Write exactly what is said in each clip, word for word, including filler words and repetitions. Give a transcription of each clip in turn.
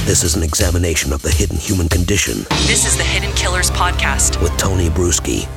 This is an examination of the hidden human condition. This is the Hidden Killers Podcast with Tony Bruschi.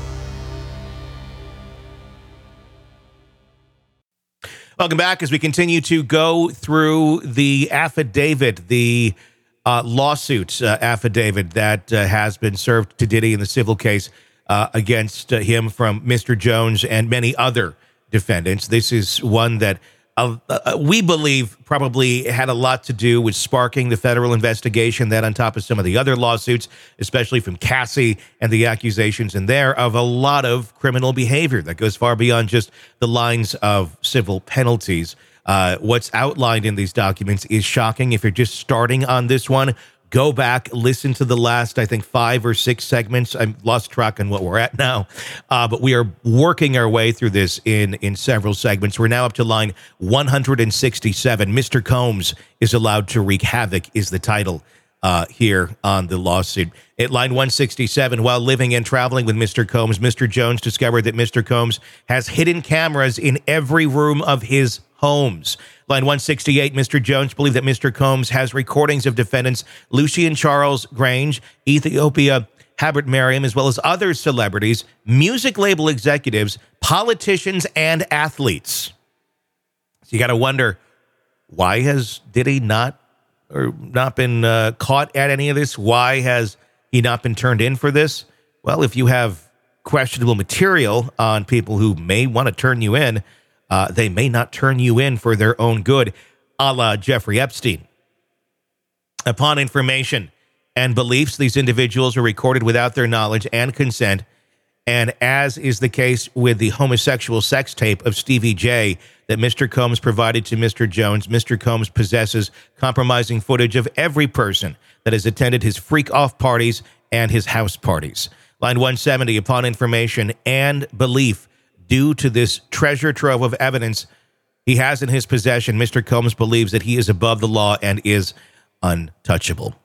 Welcome back as we continue to go through the affidavit, the uh, lawsuit uh, affidavit that uh, has been served to Diddy in the civil case uh, against uh, him from Mister Jones and many other defendants. This is one that uh, uh, we believe probably had a lot to do with sparking the federal investigation, that on top of some of the other lawsuits, especially from Cassie and the accusations in there of a lot of criminal behavior that goes far beyond just the lines of civil penalties. Uh, what's outlined in these documents is shocking. If you're just starting on this one, go back, listen to the last, I think, five or six segments. I've lost track on what we're at now, uh, but we are working our way through this in, in several segments. We're now up to line one hundred sixty-seven. Mister Combs is allowed to wreak havoc is the title uh, here on the lawsuit. At line one sixty-seven, while living and traveling with Mister Combs, Mister Jones discovered that Mister Combs has hidden cameras in every room of his homes. Line one sixty-eight, Mister Jones believed that Mister Combs has recordings of defendants Lucian Charles Grange, Ethiopia Habert-Mariam, as well as other celebrities, music label executives, politicians, and athletes. So you got to wonder, why has Diddy not or not been uh, caught at any of this? Why has he not been turned in for this? Well, if you have questionable material on people who may want to turn you in, Uh, they may not turn you in for their own good, a la Jeffrey Epstein. Upon information and beliefs, these individuals were recorded without their knowledge and consent, and as is the case with the homosexual sex tape of Stevie J that Mister Combs provided to Mister Jones, Mister Combs possesses compromising footage of every person that has attended his freak-off parties and his house parties. Line one seventy, upon information and belief, due to this treasure trove of evidence he has in his possession, Mister Combs believes that he is above the law and is untouchable.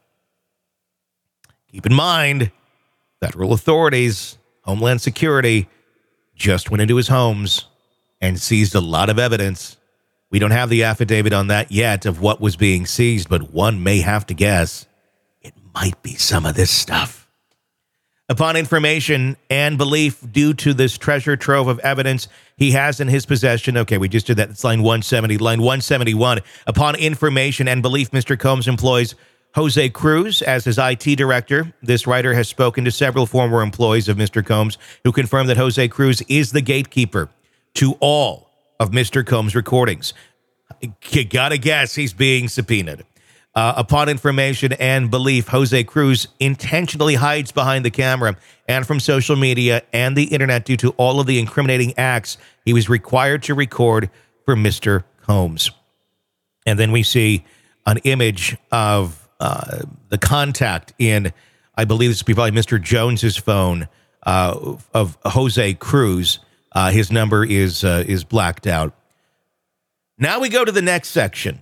Keep in mind, federal authorities, Homeland Security, just went into his homes and seized a lot of evidence. We don't have the affidavit on that yet of what was being seized, but one may have to guess it might be some of this stuff. Upon information and belief due to this treasure trove of evidence he has in his possession. Okay, we just did that. It's line one seventy. Line one seventy-one. Upon information and belief, Mister Combs employs Jose Cruz as his I T director. This writer has spoken to several former employees of Mister Combs who confirm that Jose Cruz is the gatekeeper to all of Mister Combs' recordings. You gotta guess he's being subpoenaed. Uh, upon information and belief, Jose Cruz intentionally hides behind the camera and from social media and the internet due to all of the incriminating acts he was required to record for Mister Combs. And then we see an image of uh, the contact in, I believe this would be probably Mister Jones's phone, uh, of Jose Cruz. Uh, his number is uh, is blacked out. Now we go to the next section.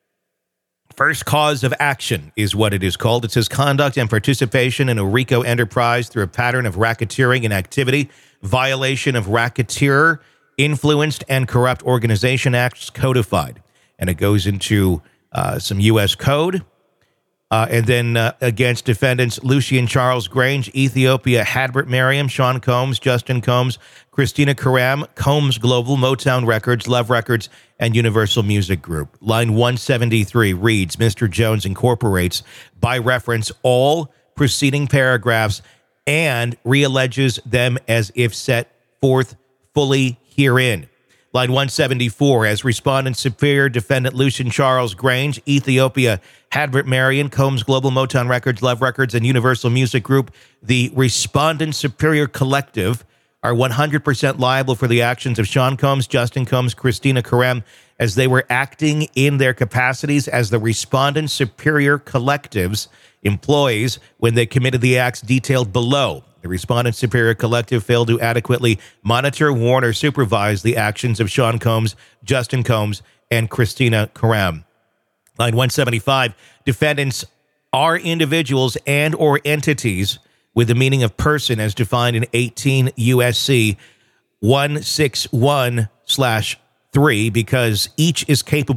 First cause of action is what it is called. It says conduct and participation in a RICO enterprise through a pattern of racketeering and activity, violation of Racketeer, Influenced, and Corrupt Organization Acts codified. And it goes into uh, some U S code. Uh, and then uh, against defendants Lucian Charles Grange, Ethiopia Habert-Mariam, Sean Combs, Justin Combs, Christina Karam, Combs Global, Motown Records, Love Records, and Universal Music Group. Line one seventy-three reads, Mister Jones incorporates by reference all preceding paragraphs and realleges them as if set forth fully herein. Line one seventy-four, as respondent superior defendant Lucian Charles Grange, Ethiopia Habert-Mariam, Combs Global, Motown Records, Love Records, and Universal Music Group, the respondent superior collective are one hundred percent liable for the actions of Sean Combs, Justin Combs, Christina Karam, as they were acting in their capacities as the respondent superior collectives employees when they committed the acts detailed below. The respondent superior collective failed to adequately monitor, warn, or supervise the actions of Sean Combs, Justin Combs, and Christina Karam. Line one seventy-five, defendants are individuals and or entities with the meaning of person as defined in eighteen U S C one sixty-one slash three, because each is capable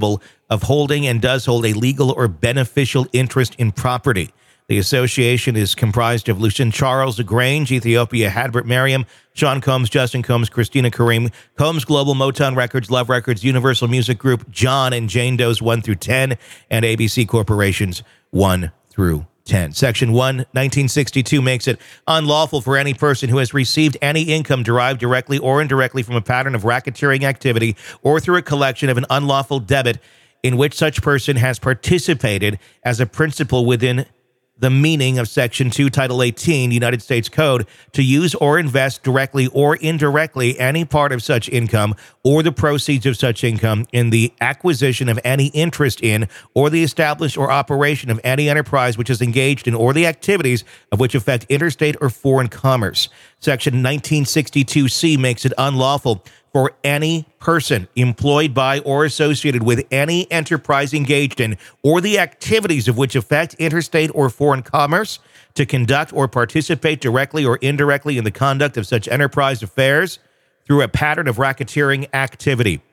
of holding and does hold a legal or beneficial interest in property. The association is comprised of Lucien Charles Grange, Ethiopia Hadbert Mariam, Sean Combs, Justin Combs, Christina Kareem, Combs Global, Motown Records, Love Records, Universal Music Group, John and Jane Doe's one through ten, and A B C Corporation's one through ten. Section one, nineteen sixty-two makes it unlawful for any person who has received any income derived directly or indirectly from a pattern of racketeering activity or through a collection of an unlawful debit in which such person has participated as a principal within the meaning of Section two, Title eighteen, United States Code, to use or invest directly or indirectly any part of such income or the proceeds of such income in the acquisition of any interest in or the establishment or operation of any enterprise which is engaged in or the activities of which affect interstate or foreign commerce. Section nineteen sixty-two C makes it unlawful for any person employed by or associated with any enterprise engaged in or the activities of which affect interstate or foreign commerce to conduct or participate directly or indirectly in the conduct of such enterprise affairs through a pattern of racketeering activity.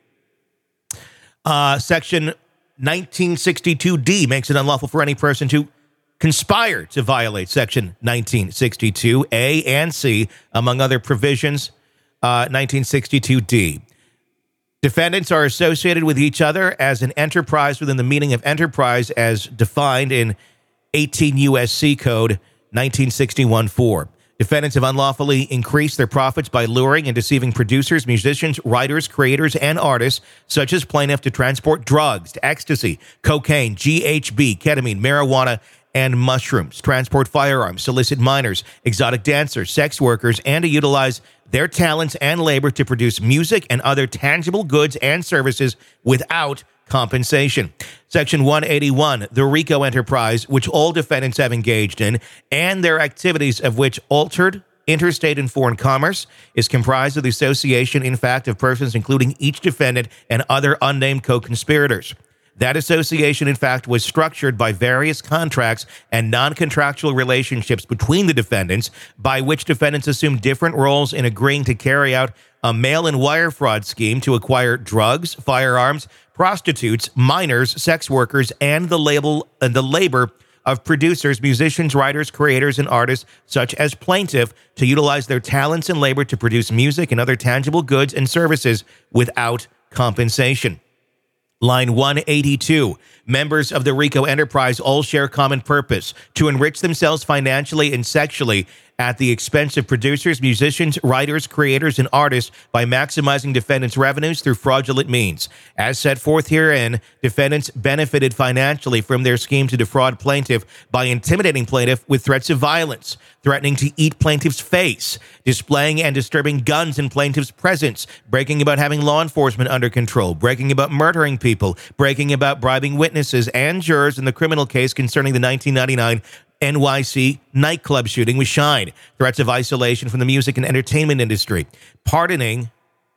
Uh, Section nineteen sixty-two D makes it unlawful for any person to conspire to violate Section nineteen sixty-two A and C, among other provisions. Uh, nineteen sixty-two D. Defendants are associated with each other as an enterprise within the meaning of enterprise as defined in eighteen U S C Code nineteen sixty-one four. Defendants have unlawfully increased their profits by luring and deceiving producers, musicians, writers, creators, and artists, such as plaintiff, to transport drugs, ecstasy, cocaine, G H B, ketamine, marijuana, and mushrooms, transport firearms, solicit minors, exotic dancers, sex workers, and to utilize their talents and labor to produce music and other tangible goods and services without compensation. Section one eighty-one, the RICO enterprise, which all defendants have engaged in, and their activities of which altered interstate and foreign commerce, is comprised of the association, in fact, of persons including each defendant and other unnamed co-conspirators. That association, in fact, was structured by various contracts and non-contractual relationships between the defendants, by which defendants assumed different roles in agreeing to carry out a mail-in wire fraud scheme to acquire drugs, firearms, prostitutes, minors, sex workers, and the label and the labor of producers, musicians, writers, creators, and artists, such as plaintiff, to utilize their talents and labor to produce music and other tangible goods and services without compensation. Line one eighty-two, members of the RICO enterprise all share common purpose: to enrich themselves financially and sexually at the expense of producers, musicians, writers, creators, and artists by maximizing defendants' revenues through fraudulent means. As set forth herein, defendants benefited financially from their scheme to defraud plaintiff by intimidating plaintiff with threats of violence, threatening to eat plaintiff's face, displaying and disturbing guns in plaintiff's presence, breaking about having law enforcement under control, breaking about murdering people, breaking about bribing witnesses and jurors in the criminal case concerning the nineteen ninety-nine N Y C nightclub shooting with Shine, threats of isolation from the music and entertainment industry, pardoning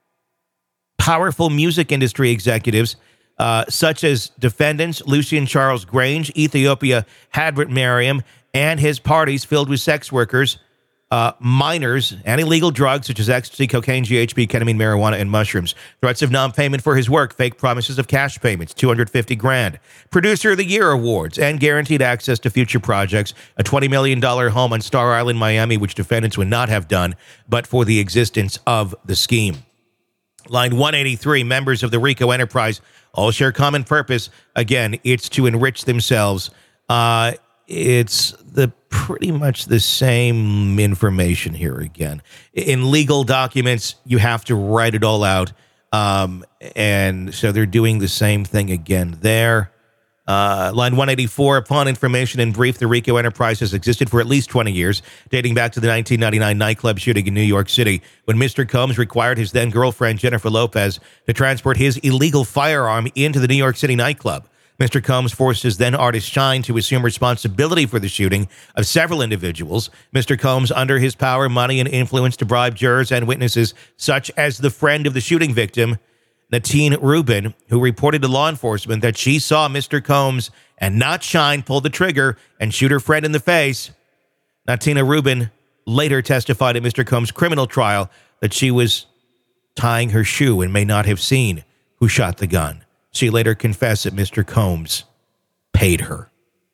powerful music industry executives uh, such as defendants Lucien Charles Grange, Ethiopia Hadbert Mariam, and his parties filled with sex workers, uh, minors, and illegal drugs such as ecstasy, cocaine, G H B, ketamine, marijuana, and mushrooms. Threats of non-payment for his work, fake promises of cash payments, two hundred fifty grand, Producer of the Year awards, and guaranteed access to future projects, a twenty million dollars home on Star Island, Miami, which defendants would not have done but for the existence of the scheme. Line one eighty-three, members of the RICO enterprise all share common purpose. Again, it's to enrich themselves. Uh, it's the pretty much the same information here again. In legal documents, you have to write it all out. Um, and so they're doing the same thing again there. Uh, line one eighty-four, upon information in brief, the RICO enterprise has existed for at least twenty years, dating back to the nineteen ninety-nine nightclub shooting in New York City, when Mister Combs required his then-girlfriend, Jennifer Lopez, to transport his illegal firearm into the New York City nightclub. Mister Combs forced his then-artist Shine to assume responsibility for the shooting of several individuals. Mister Combs, under his power, money, and influence to bribe jurors and witnesses, such as the friend of the shooting victim, Natine Rubin, who reported to law enforcement that she saw Mister Combs and not Shine pull the trigger and shoot her friend in the face. Natine Rubin later testified at Mister Combs' criminal trial that she was tying her shoe and may not have seen who shot the gun. She later confessed that Mister Combs paid her.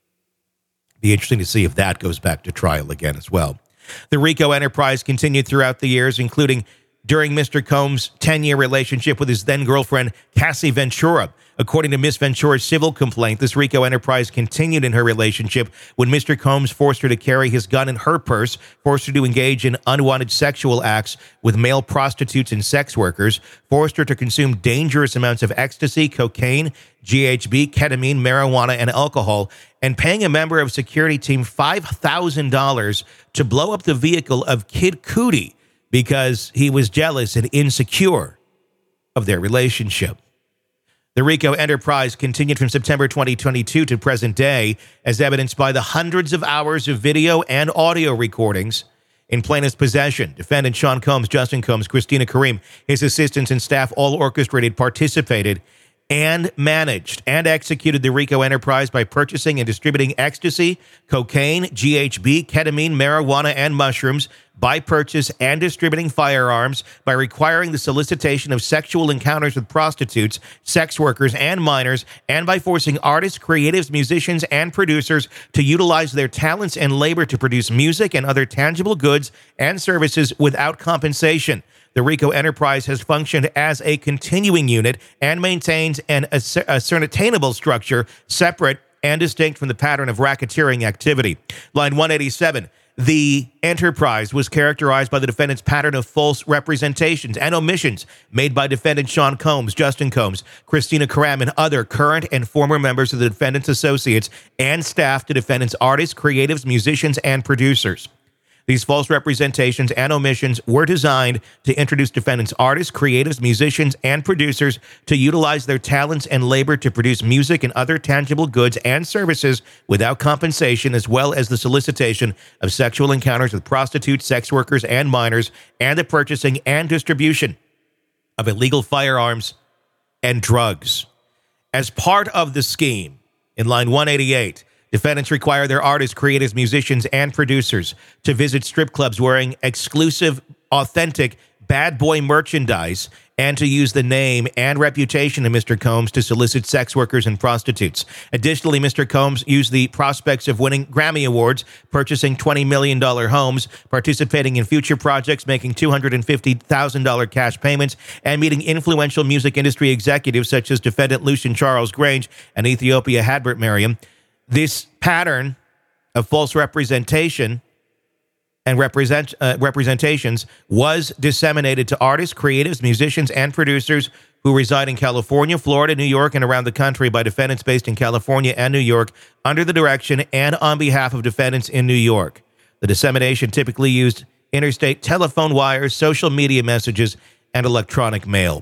Be interesting to see if that goes back to trial again as well. The RICO enterprise continued throughout the years, including during Mister Combs' ten-year relationship with his then-girlfriend, Cassie Ventura. According to Miss Ventura's civil complaint, this RICO enterprise continued in her relationship when Mister Combs forced her to carry his gun in her purse, forced her to engage in unwanted sexual acts with male prostitutes and sex workers, forced her to consume dangerous amounts of ecstasy, cocaine, G H B, ketamine, marijuana, and alcohol, and paying a member of security team five thousand dollars to blow up the vehicle of Kid Cudi because he was jealous and insecure of their relationship. The RICO enterprise continued from September twenty twenty-two to present day, as evidenced by the hundreds of hours of video and audio recordings in plaintiff's possession. Defendant Sean Combs, Justin Combs, Christina Kareem, his assistants and staff all orchestrated, participated, and managed and executed the RICO enterprise by purchasing and distributing ecstasy, cocaine, G H B, ketamine, marijuana, and mushrooms, by purchase and distributing firearms, by requiring the solicitation of sexual encounters with prostitutes, sex workers, and minors, and by forcing artists, creatives, musicians, and producers to utilize their talents and labor to produce music and other tangible goods and services without compensation. The RICO enterprise has functioned as a continuing unit and maintains an ascertainable structure separate and distinct from the pattern of racketeering activity. Line one eighty-seven. The enterprise was characterized by the defendant's pattern of false representations and omissions made by defendant Sean Combs, Justin Combs, Christina Kareem, and other current and former members of the defendant's associates and staff to defendant's artists, creatives, musicians, and producers. These false representations and omissions were designed to introduce defendants' artists, creatives, musicians, and producers to utilize their talents and labor to produce music and other tangible goods and services without compensation, as well as the solicitation of sexual encounters with prostitutes, sex workers, and minors, and the purchasing and distribution of illegal firearms and drugs. As part of the scheme, in line one eighty-eight, defendants require their artists, creators, musicians, and producers to visit strip clubs wearing exclusive, authentic bad boy merchandise and to use the name and reputation of Mister Combs to solicit sex workers and prostitutes. Additionally, Mister Combs used the prospects of winning Grammy Awards, purchasing twenty million dollars homes, participating in future projects, making two hundred fifty thousand dollars cash payments, and meeting influential music industry executives such as defendant Lucian Charles Grange and Ethiopia Hadbert Mariam. This pattern of false representation and represent, uh, representations was disseminated to artists, creatives, musicians, and producers who reside in California, Florida, New York, and around the country by defendants based in California and New York under the direction and on behalf of defendants in New York. The dissemination typically used interstate telephone wires, social media messages, and electronic mail.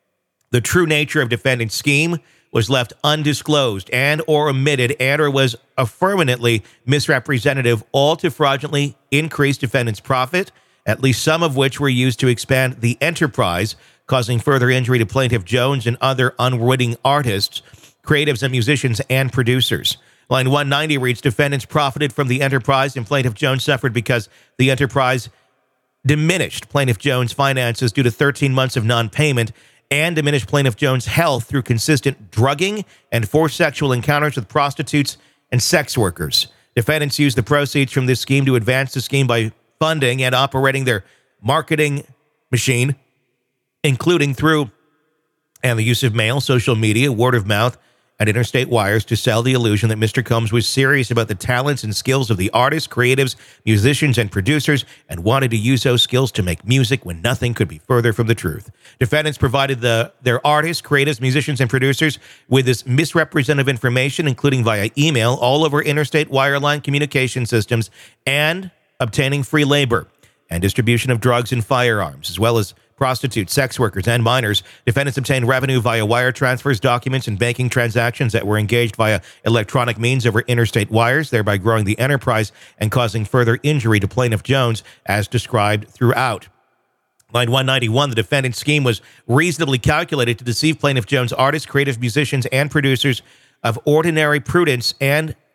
The true nature of defendant's scheme was left undisclosed and or omitted and or was affirmatively misrepresentative, all to fraudulently increase defendant's profit, at least some of which were used to expand the enterprise, causing further injury to Plaintiff Jones and other unwitting artists, creatives, and musicians and producers. Line one ninety reads, defendants profited from the enterprise and Plaintiff Jones suffered because the enterprise diminished Plaintiff Jones' finances due to thirteen months of non-payment and diminished Plaintiff Jones' health through consistent drugging and forced sexual encounters with prostitutes and sex workers. Defendants used the proceeds from this scheme to advance the scheme by funding and operating their marketing machine, including through and the use of mail, social media, word of mouth, and interstate wires to sell the illusion that Mister Combs was serious about the talents and skills of the artists, creatives, musicians, and producers and wanted to use those skills to make music when nothing could be further from the truth. Defendants provided the, their artists, creatives, musicians, and producers with this misrepresentative information, including via email, all over interstate wireline communication systems, and obtaining free labor and distribution of drugs and firearms, as well as prostitutes, sex workers, and minors. Defendants obtained revenue via wire transfers, documents, and banking transactions that were engaged via electronic means over interstate wires, thereby growing the enterprise and causing further injury to Plaintiff Jones, as described throughout. Line one ninety-one, the defendant's scheme was reasonably calculated to deceive Plaintiff Jones' artists, creative musicians, and producers of ordinary prudence and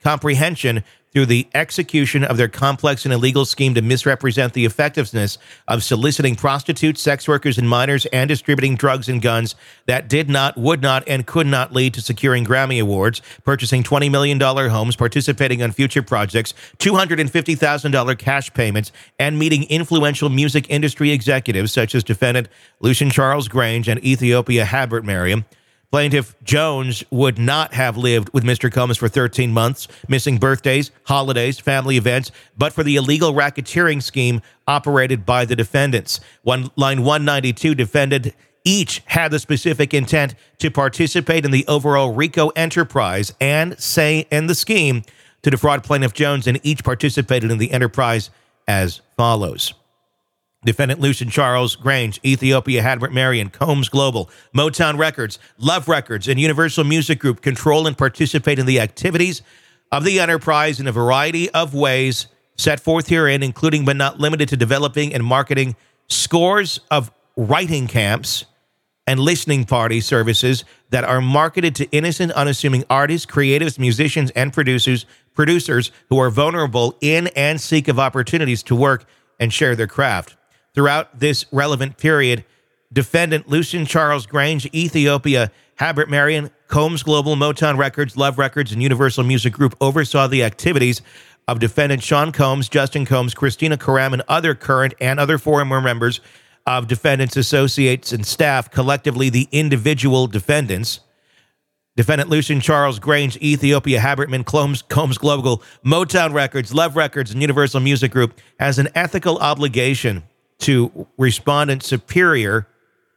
comprehension through the execution of their complex and illegal scheme to misrepresent the effectiveness of soliciting prostitutes, sex workers, and minors, and distributing drugs and guns that did not, would not, and could not lead to securing Grammy Awards, purchasing twenty million dollars homes, participating on future projects, two hundred fifty thousand dollars cash payments, and meeting influential music industry executives such as defendant Lucian Charles Grange and Ethiopia Habert-Mariam. Plaintiff Jones would not have lived with Mister Combs for thirteen months, missing birthdays, holidays, family events, but for the illegal racketeering scheme operated by the defendants. One, line one ninety-two, defended each had the specific intent to participate in the overall RICO enterprise and say in the scheme to defraud plaintiff Jones, and each participated in the enterprise as follows. Defendant Lucian Charles Grange, Ethiopia Habert-Mariam, Combs Global, Motown Records, Love Records, and Universal Music Group control and participate in the activities of the enterprise in a variety of ways set forth herein, including but not limited to developing and marketing scores of writing camps and listening party services that are marketed to innocent, unassuming artists, creatives, musicians, and producers, producers who are vulnerable in and seek of opportunities to work and share their craft. Throughout this relevant period, defendant Lucian Charles Grange, Ethiopia Habert-Mariam, Combs Global, Motown Records, Love Records, and Universal Music Group oversaw the activities of defendant Sean Combs, Justin Combs, Christina Karam, and other current and other former members of defendants' associates and staff, collectively the individual defendants. Defendant Lucian Charles Grange, Ethiopia Habert-Mariam, Combs, Combs Global, Motown Records, Love Records, and Universal Music Group has an ethical obligation to respondent superior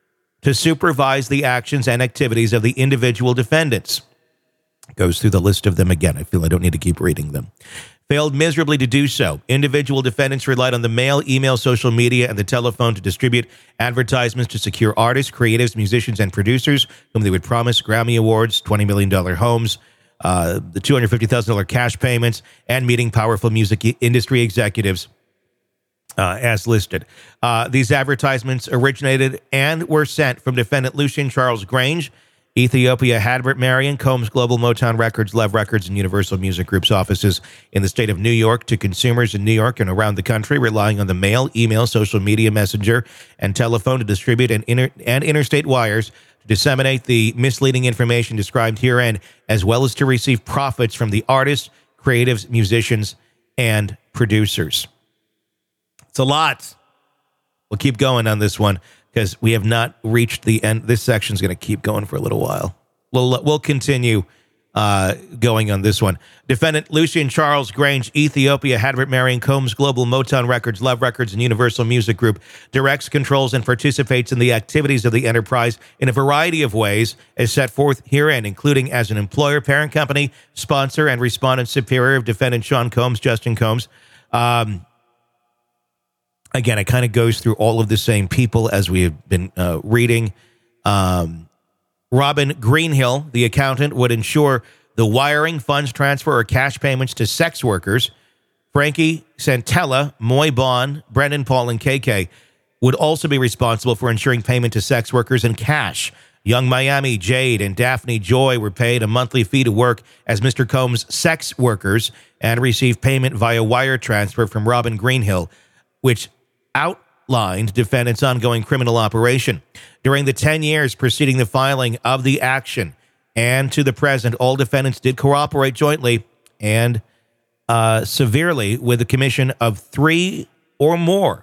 to supervise the actions and activities of the individual defendants. Goes through the list of them again. I feel I don't need to keep reading them. Failed miserably to do so. Individual defendants relied on the mail, email, social media, and the telephone to distribute advertisements to secure artists, creatives, musicians, and producers whom they would promise Grammy Awards, twenty million dollars homes, uh, the two hundred fifty thousand dollars cash payments, and meeting powerful music industry executives Uh, as listed. Uh, these advertisements originated and were sent from defendant Lucian Charles Grange, Ethiopia Habert-Mariam, Combs Global, Motown Records, Love Records, and Universal Music Group's offices in the state of New York to consumers in New York and around the country, relying on the mail, email, social media, messenger, and telephone to distribute and, inter- and interstate wires to disseminate the misleading information described herein, as well as to receive profits from the artists, creatives, musicians, and producers. It's a lot. We'll keep going on this one because we have not reached the end. This section is going to keep going for a little while. We'll we'll continue uh, going on this one. Defendant Lucian Charles Grange, Ethiopia Habert-Mariam, Combs Global, Motown Records, Love Records, and Universal Music Group directs, controls, and participates in the activities of the enterprise in a variety of ways as set forth herein, including as an employer, parent company, sponsor, and respondent superior of defendant Sean Combs, Justin Combs. Um, Again, it kind of goes through all of the same people as we have been uh, reading. Um, Robin Greenhill, the accountant, would ensure the wiring, funds transfer, or cash payments to sex workers. Frankie Santella, Moy Bond, Brendan Paul, and K K would also be responsible for ensuring payment to sex workers in cash. Young Miami, Jade, and Daphne Joy were paid a monthly fee to work as Mister Combs' sex workers and received payment via wire transfer from Robin Greenhill, which outlined defendants' ongoing criminal operation. During the ten years preceding the filing of the action and to the present, all defendants did cooperate jointly and uh, severely with the commission of three or more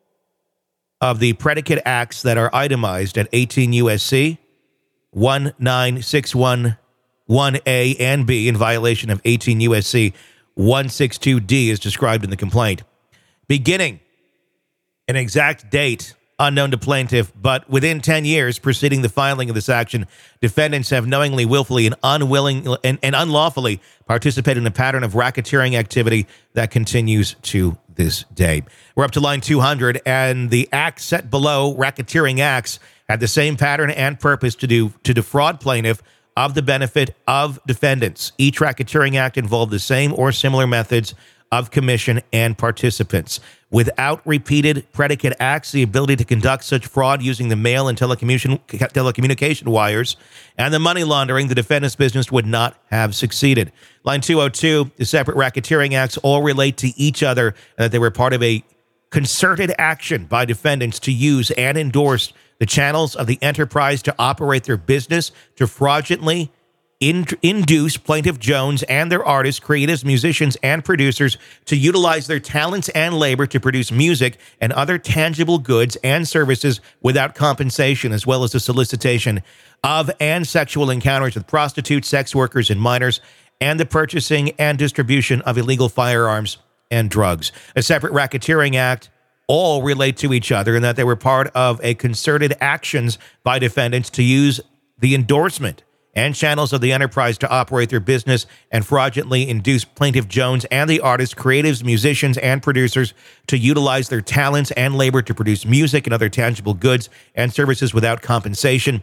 of the predicate acts that are itemized at eighteen U S C one nine six one one A and B in violation of eighteen U S C one sixty-two D as described in the complaint. Beginning an exact date unknown to plaintiff, but within ten years preceding the filing of this action, defendants have knowingly, willfully, and unwilling and, and unlawfully participated in a pattern of racketeering activity that continues to this day. We're up to line two hundred, and the acts set below, racketeering acts, had the same pattern and purpose to do to defraud plaintiff of the benefit of defendants. Each racketeering act involved the same or similar methods of commission and participants. Without repeated predicate acts, the ability to conduct such fraud using the mail and telecommunication, telecommunication wires and the money laundering, the defendant's business would not have succeeded. Line two oh two, the separate racketeering acts all relate to each other, and that they were part of a concerted action by defendants to use and endorse the channels of the enterprise to operate their business to fraudulently in- induce Plaintiff Jones and their artists, creatives, musicians, and producers to utilize their talents and labor to produce music and other tangible goods and services without compensation, as well as the solicitation of and sexual encounters with prostitutes, sex workers, and minors, and the purchasing and distribution of illegal firearms and drugs. A separate racketeering act all relate to each other, and that they were part of a concerted actions by defendants to use the endorsement and channels of the enterprise to operate their business and fraudulently induce Plaintiff Jones and the artists, creatives, musicians, and producers to utilize their talents and labor to produce music and other tangible goods and services without compensation,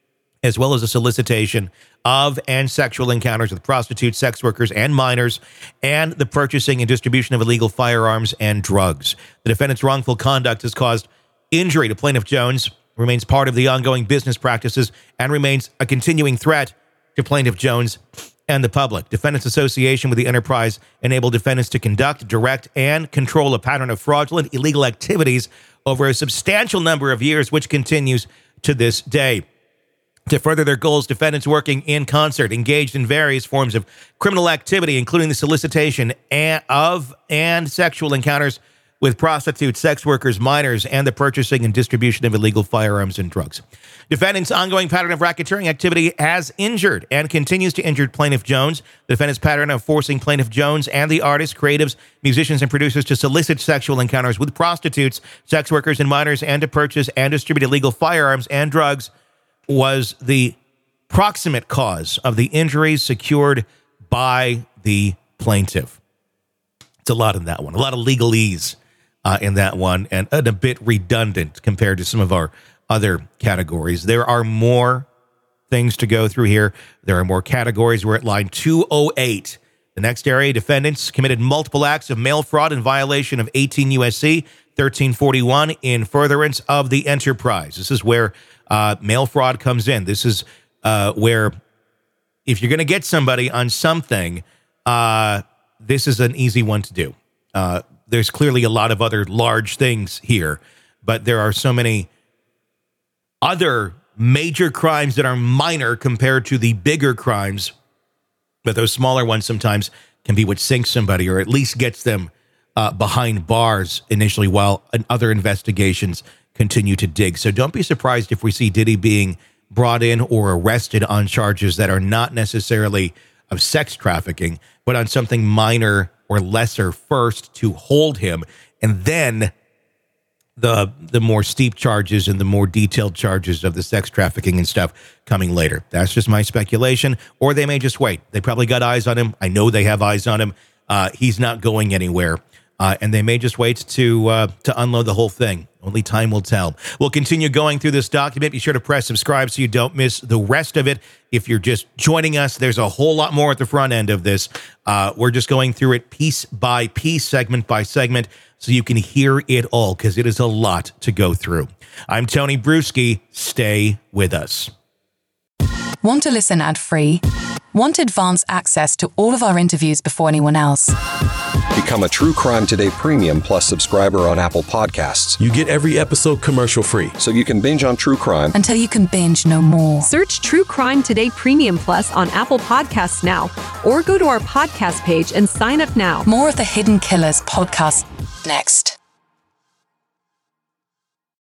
as well as a solicitation of and sexual encounters with prostitutes, sex workers, and minors, and the purchasing and distribution of illegal firearms and drugs. The defendant's wrongful conduct has caused injury to Plaintiff Jones, remains part of the ongoing business practices, and remains a continuing threat to Plaintiff Jones and the public. Defendants' association with the enterprise enable defendants to conduct, direct, and control a pattern of fraudulent illegal activities over a substantial number of years, which continues to this day. To further their goals, defendants working in concert engaged in various forms of criminal activity, including the solicitation of and sexual encounters with prostitutes, sex workers, minors, and the purchasing and distribution of illegal firearms and drugs. Defendants' ongoing pattern of racketeering activity has injured and continues to injure Plaintiff Jones. The defendant's pattern of forcing Plaintiff Jones and the artists, creatives, musicians, and producers to solicit sexual encounters with prostitutes, sex workers, and minors, and to purchase and distribute illegal firearms and drugs was the proximate cause of the injuries secured by the plaintiff. It's a lot in that one, a lot of legalese uh, in that one, and, and a bit redundant compared to some of our other categories. There are more things to go through here. There are more categories. We're at line two oh eight. The next area, defendants committed multiple acts of mail fraud in violation of eighteen U S C thirteen forty-one in furtherance of the enterprise. This is where uh, mail fraud comes in. This is uh, where if you're going to get somebody on something, uh, this is an easy one to do. Uh, there's clearly a lot of other large things here, but there are so many other major crimes that are minor compared to the bigger crimes. But those smaller ones sometimes can be what sinks somebody, or at least gets them uh, behind bars initially while other investigations continue to dig. So don't be surprised if we see Diddy being brought in or arrested on charges that are not necessarily of sex trafficking, but on something minor or lesser first to hold him, and then the the more steep charges and the more detailed charges of the sex trafficking and stuff coming later. That's just my speculation. Or they may just wait. They probably got eyes on him. I know they have eyes on him. Uh, he's not going anywhere. Uh, and they may just wait to uh, to unload the whole thing. Only time will tell. We'll continue going through this document. Be sure to press subscribe so you don't miss the rest of it. If you're just joining us, there's a whole lot more at the front end of this. Uh, we're just going through it piece by piece, segment by segment, so you can hear it all, because it is a lot to go through. I'm Tony Bruschi. Stay with us. Want to listen ad-free? Want advanced access to all of our interviews before anyone else? Become a True Crime Today Premium Plus subscriber on Apple Podcasts. You get every episode commercial-free, so you can binge on true crime until you can binge no more. Search True Crime Today Premium Plus on Apple Podcasts now, or go to our podcast page and sign up now. More of the Hidden Killers podcast next.